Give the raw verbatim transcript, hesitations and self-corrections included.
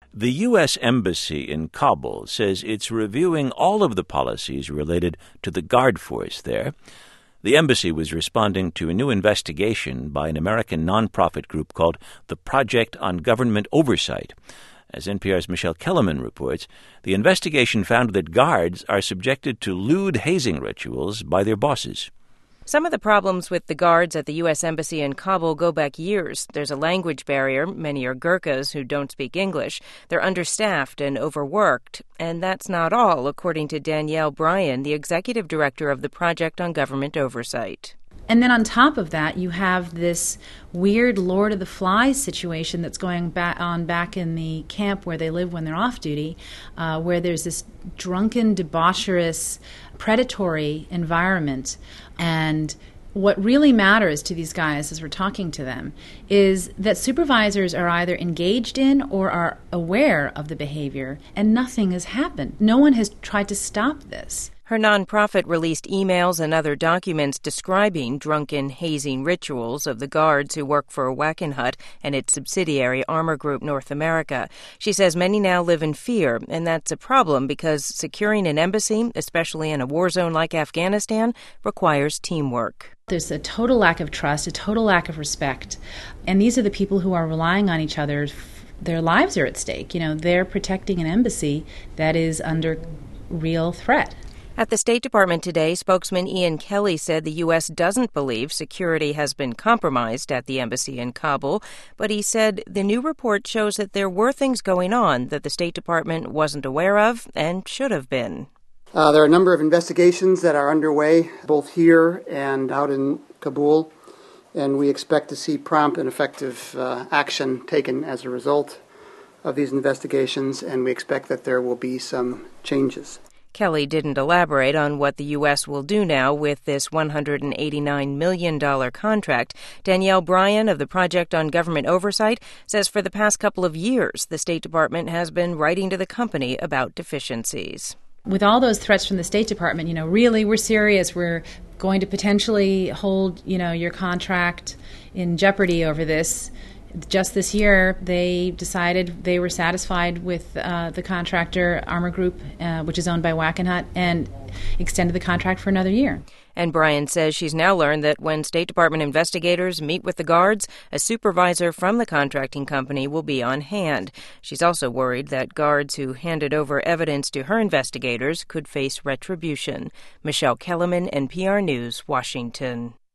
The U S. Embassy in Kabul says it's reviewing all of the policies related to the Guard force there. The embassy was responding to a new investigation by an American nonprofit group called the Project on Government Oversight. As N P R's Michelle Kellerman reports, the investigation found that guards are subjected to lewd hazing rituals by their bosses. Some of the problems with the guards at the U S. Embassy in Kabul go back years. There's a language barrier. Many are Gurkhas who don't speak English. They're understaffed and overworked. And that's not all, according to Danielle Bryan, the executive director of the Project on Government Oversight. And then on top of that, you have this weird Lord of the Flies situation that's going back on back in the camp where they live when they're off duty, uh, where there's this drunken, debaucherous, predatory environment. And what really matters to these guys as we're talking to them is that supervisors are either engaged in or are aware of the behavior, and nothing has happened. No one has tried to stop this. Her nonprofit released emails and other documents describing drunken, hazing rituals of the guards who work for Wackenhut and its subsidiary Armor Group North America. She says many now live in fear, and that's a problem because securing an embassy, especially in a war zone like Afghanistan, requires teamwork. There's a total lack of trust, a total lack of respect, and these are the people who are relying on each other. Their lives are at stake. You know, they're protecting an embassy that is under real threat. At the State Department today, spokesman Ian Kelly said the U S doesn't believe security has been compromised at the embassy in Kabul, but he said the new report shows that there were things going on that the State Department wasn't aware of and should have been. Uh, there are a number of investigations that are underway, both here and out in Kabul, and we expect to see prompt and effective uh, action taken as a result of these investigations, and we expect that there will be some changes. Kelly didn't elaborate on what the U S will do now with this one hundred eighty-nine million dollars contract. Danielle Bryan of the Project on Government Oversight says for the past couple of years, the State Department has been writing to the company about deficiencies. With all those threats from the State Department, you know, really, we're serious. We're going to potentially hold, you know, your contract in jeopardy over this. Just this year, they decided they were satisfied with uh, the contractor, Armor Group, uh, which is owned by Wackenhut, and extended the contract for another year. And Bryan says she's now learned that when State Department investigators meet with the guards, a supervisor from the contracting company will be on hand. She's also worried that guards who handed over evidence to her investigators could face retribution. Michelle Kellerman, N P R News, Washington.